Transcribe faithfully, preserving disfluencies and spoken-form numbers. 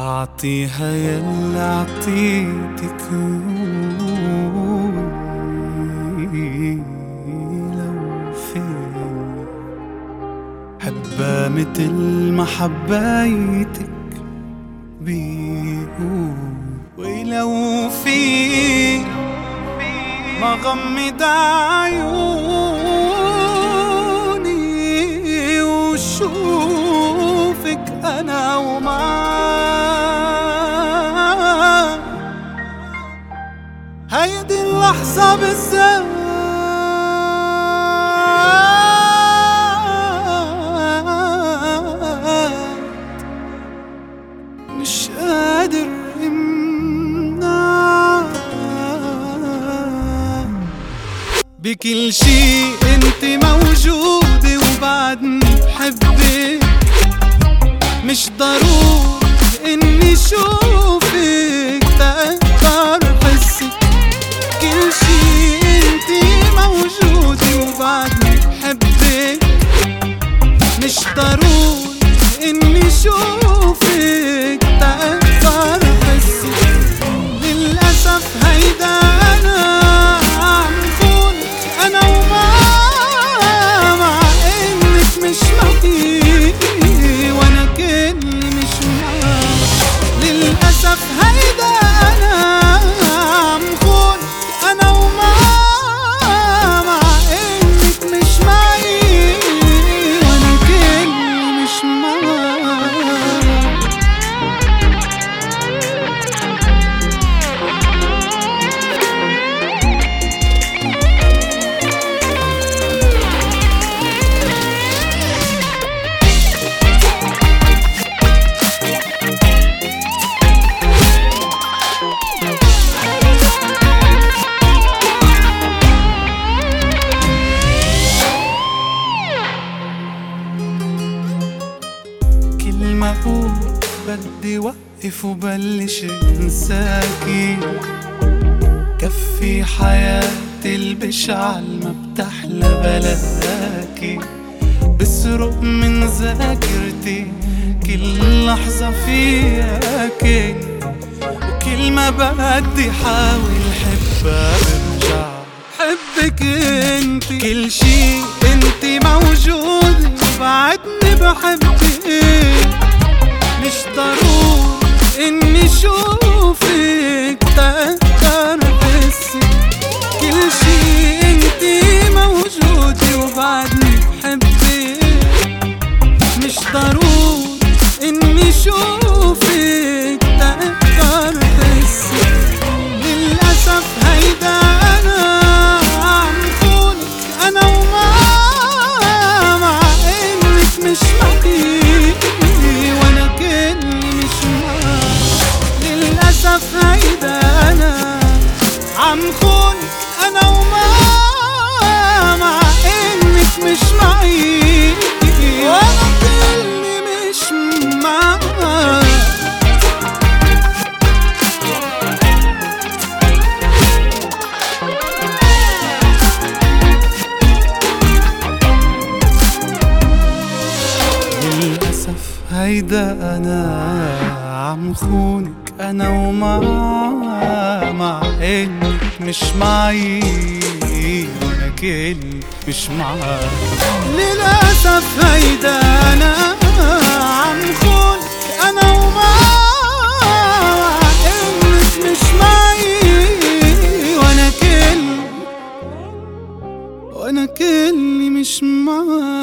أعطيها يلي أعطيتك لو فين حبها متل ما حبيتك بيقول. ولو في ما غمض عيوني وشوفك أنا ومعاك هيدي اللحظة بالذات مش قادر امنعك. بكل شي انت موجودة وبعدني بحبك، مش ضروري اني شوفك تقدر حسك. كل شي انت موجودة وبعدني بحبك، مش ضروري اني شوفك تقدر حسك. للأسف هيدا انا عم خونك انا وما مع انك مش معي وانا كأني مش معاك. للأسف هيدا انا عم خونك انا وما مع انك مش معي وانا كأني مش معاك. كل ما اقول بدي وقف وبلش انساكي، كفي حياتي البشعة ما بتحلى بلاكي. بسرق من ذاكرتي كل لحظة فياكي، وكل ما بدي حاول حبها برجع حبك انت. كل شي انت موجود وبعدني بحبك، مش ضروري اني شوفك تقدر حسك. كل شي انت موجود وبعدني بحبك، مش ضروري اني شوفك تقدر حسك. للأسف هيدا انا عم خونك انا وما مع انك مش معي وانا كأني مش معاك. للأسف هيدا انا عم خونك انا وما مع انك مش معي وانا كأني مش معاك. للأسف هيدا أنا عم خونك أنا وما مع إنك مش معي وأنا كأني مش معاك. للأسف هيدا أنا عم خونك أنا وما مع إنك مش معي وأنا كأني وأنا كأني مش معاك.